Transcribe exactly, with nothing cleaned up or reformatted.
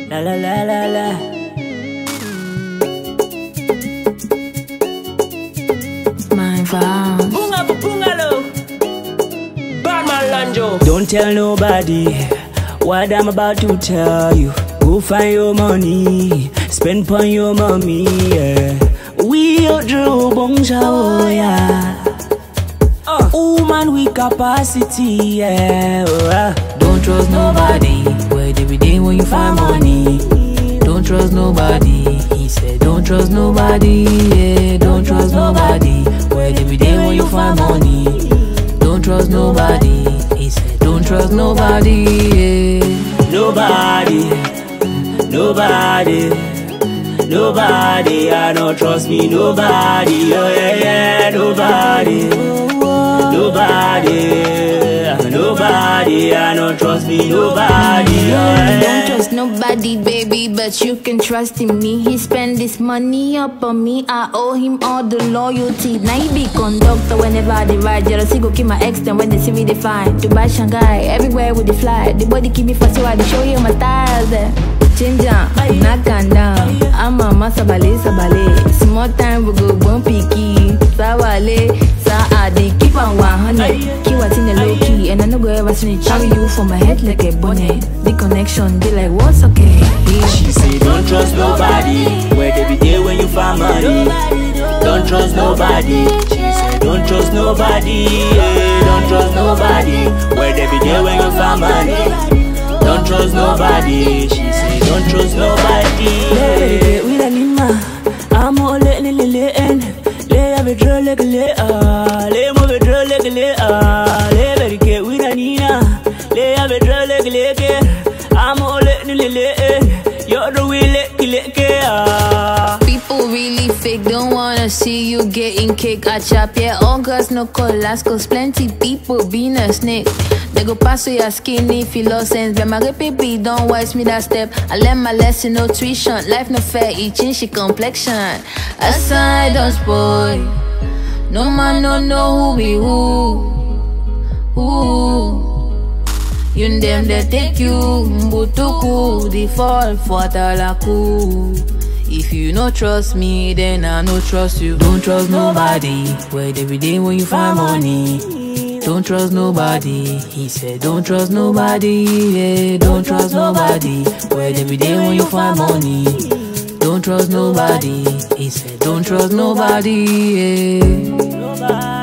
La la la la la. My vow. Bunga bungalow. Batman Lanjo. Don't tell nobody what I'm about to tell you. Go find your money, spend pon your mommy. Yeah. We are Drew Bongshao, yeah. Uh. Woman with capacity, yeah. Uh. Don't trust nobody. Where they be there when you find money? Don't trust nobody. He said, don't trust nobody. Yeah, don't trust nobody. Where they be there when you find money? Don't trust nobody. He said, don't trust nobody. Yeah. Nobody, nobody, nobody. I don't trust me, nobody. Oh yeah, yeah, nobody, nobody, nobody. I don't trust me, nobody. Oh yeah. Don't trust nobody, baby, but you can trust in me. He spend this money up on me. I owe him all the loyalty. Now he be conductor whenever they ride. Jealousy go kill my ex, then when they see me they find. Dubai, Shanghai, everywhere with the fly. The body keep me fast, so I dey show you my styles. Eh. Change up, knock and down. I'm a massa ballet, sabale. Small time we go bump picky. Sawale, saade, keep on one hundred. Keep what's in the low key, and I no go ever snitch. Carry you for my head like a bonnet. The connection, they like what's okay. Yeah. She say don't trust nobody. Where they be there when you find money? Don't trust nobody. She say don't trust nobody. Yeah. Don't trust nobody. Where they be there when you find money? Don't trust nobody. She say don't trust nobody. Yeah. We la nima, I'm all let le le le en. Le have a draw like le ah, le move a draw like le ah, le very get we la nina. Le have a draw like le ke. I'm all let le le en. You're the way le le ke ah. People really fake, don't wanna see you getting cake. I chop, yeah, all girls no colas, cause plenty people being a snake. They go pass to your skinny, if you lost sense. But my baby don't watch me that step. I learn my lesson, no tuition. Life no fair, it change she complexion. Aside don't spoil. No man no know who be who. Who. You and them they take you, Mbutuku, they fall for Talaku. If you no trust me, then I no trust you. Don't trust nobody. Where they be there when you find money? Don't trust nobody. He said, don't trust nobody. Yeah, don't trust nobody. Where they be there when you find money? Don't trust nobody. He said, don't trust nobody. Yeah. Nobody.